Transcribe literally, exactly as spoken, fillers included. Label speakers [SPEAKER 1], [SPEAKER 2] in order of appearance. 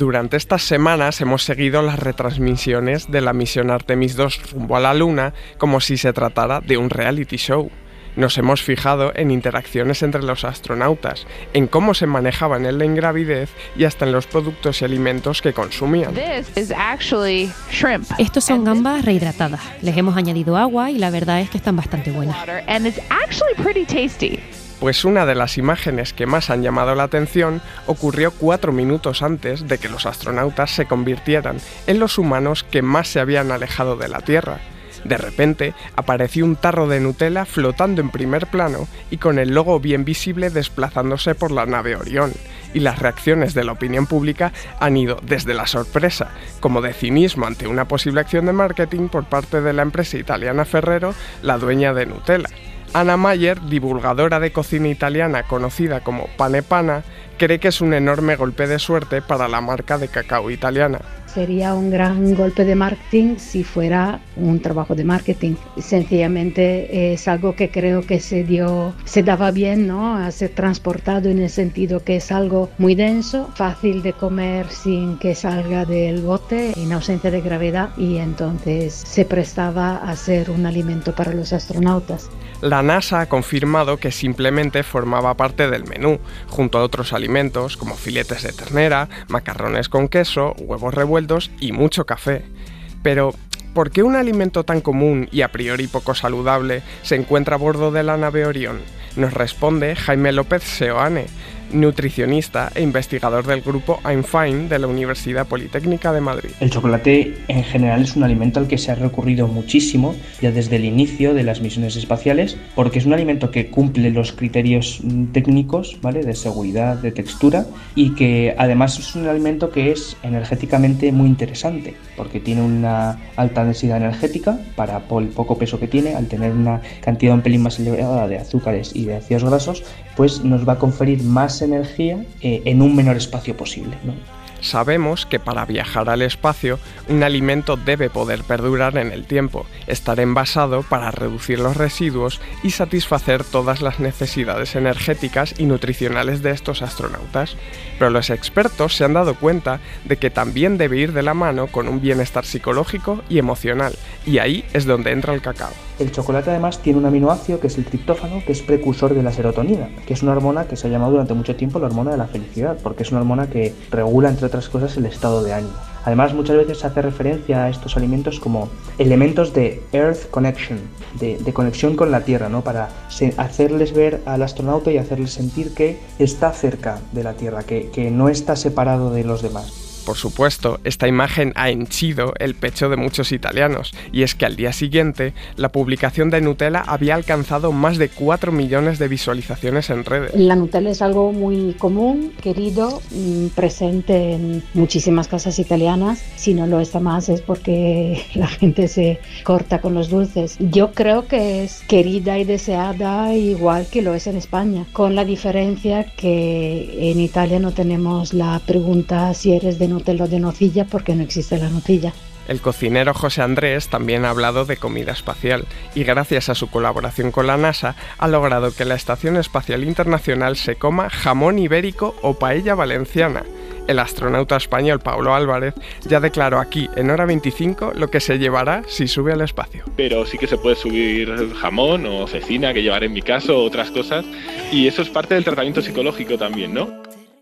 [SPEAKER 1] Durante estas semanas hemos seguido las retransmisiones de la misión Artemis dos rumbo a la Luna como si se tratara de un reality show. Nos hemos fijado en interacciones entre los astronautas, en cómo se manejaban en la ingravidez y hasta en los productos y alimentos que consumían.
[SPEAKER 2] Estos son gambas rehidratadas. Les hemos añadido agua y la verdad es que están bastante buenas.
[SPEAKER 1] Pues una de las imágenes que más han llamado la atención ocurrió cuatro minutos antes de que los astronautas se convirtieran en los humanos que más se habían alejado de la Tierra. De repente apareció un tarro de Nutella flotando en primer plano y con el logo bien visible desplazándose por la nave Orión. Y las reacciones de la opinión pública han ido desde la sorpresa, como de cinismo ante una posible acción de marketing por parte de la empresa italiana Ferrero, la dueña de Nutella. Anna Mayer, divulgadora de cocina italiana conocida como Pane Pana, cree que es un enorme golpe de suerte para la marca de cacao italiana.
[SPEAKER 3] Sería un gran golpe de marketing si fuera un trabajo de marketing. Sencillamente es algo que creo que se dio, se daba bien, ¿no? A ser transportado en el sentido que es algo muy denso, fácil de comer sin que salga del bote, en ausencia de gravedad, y entonces se prestaba a ser un alimento para los astronautas.
[SPEAKER 1] La NASA ha confirmado que simplemente formaba parte del menú, junto a otros alimentos como filetes de ternera, macarrones con queso, huevos revueltos y mucho café. Pero, ¿por qué un alimento tan común y a priori poco saludable se encuentra a bordo de la nave Orión? Nos responde Jaime López Seoane, nutricionista e investigador del grupo I'm Fine de la Universidad Politécnica de Madrid.
[SPEAKER 4] El chocolate en general es un alimento al que se ha recurrido muchísimo ya desde el inicio de las misiones espaciales, porque es un alimento que cumple los criterios técnicos, ¿vale?, de seguridad, de textura, y que además es un alimento que es energéticamente muy interesante, porque tiene una alta densidad energética para el poco peso que tiene. Al tener una cantidad un pelín más elevada de azúcares y de ácidos grasos, pues nos va a conferir más energía eh, en un menor espacio posible, ¿no?
[SPEAKER 1] Sabemos que para viajar al espacio, un alimento debe poder perdurar en el tiempo, estar envasado para reducir los residuos y satisfacer todas las necesidades energéticas y nutricionales de estos astronautas. Pero los expertos se han dado cuenta de que también debe ir de la mano con un bienestar psicológico y emocional, y ahí es donde entra el cacao.
[SPEAKER 4] El chocolate además tiene un aminoácido que es el triptófano, que es precursor de la serotonina, que es una hormona que se ha llamado durante mucho tiempo la hormona de la felicidad, porque es una hormona que regula, entre otras cosas, el estado de ánimo. Además, muchas veces se hace referencia a estos alimentos como elementos de Earth Connection, de, de conexión con la Tierra, ¿no?, para se, hacerles ver al astronauta y hacerles sentir que está cerca de la Tierra, que, que no está separado de los demás.
[SPEAKER 1] Por supuesto, esta imagen ha henchido el pecho de muchos italianos, y es que al día siguiente, la publicación de Nutella había alcanzado más de cuatro millones de visualizaciones en redes.
[SPEAKER 3] La Nutella es algo muy común, querido, presente en muchísimas casas italianas. Si no lo está más es porque la gente se corta con los dulces. Yo creo que es querida y deseada igual que lo es en España, con la diferencia que en Italia no tenemos la pregunta si eres de Nutella o de nocilla, porque no existe la nocilla.
[SPEAKER 1] El cocinero José Andrés también ha hablado de comida espacial y gracias a su colaboración con la NASA ha logrado que la Estación Espacial Internacional se coma jamón ibérico o paella valenciana. El astronauta español Pablo Álvarez ya declaró aquí en Hora veinticinco lo que se llevará si sube al espacio.
[SPEAKER 5] Pero sí que se puede subir jamón o cecina, que llevaré en mi caso, otras cosas, y eso es parte del tratamiento psicológico también, ¿no?